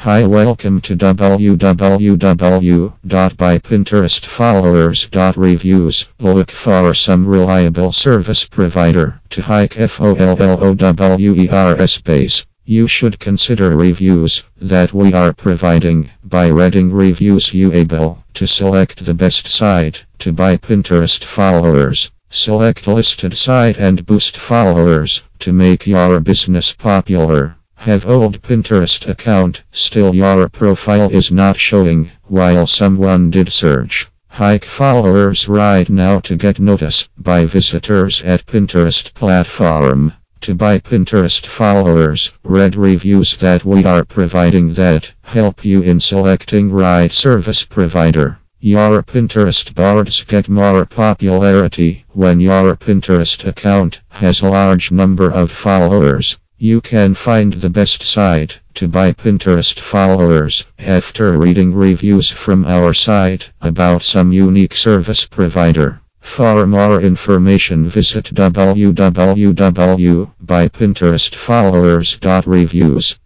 Hi, welcome to www.bypinterestfollowers.reviews. Look for some reliable service provider to hike FOLLOWERS base. You should consider reviews that we are providing. By reading reviews, you able to select the best site to buy Pinterest followers. Select listed site and boost followers to make your business popular. Have old Pinterest account, still your profile is not showing, while someone did search. Hike followers right now to get noticed by visitors at Pinterest platform. To buy Pinterest followers, read reviews that we are providing that help you in selecting right service provider. Your Pinterest boards get more popularity when your Pinterest account has a large number of followers. You can find the best site to buy Pinterest followers after reading reviews from our site about some unique service provider. For more information, visit www.bypinterestfollowers.reviews.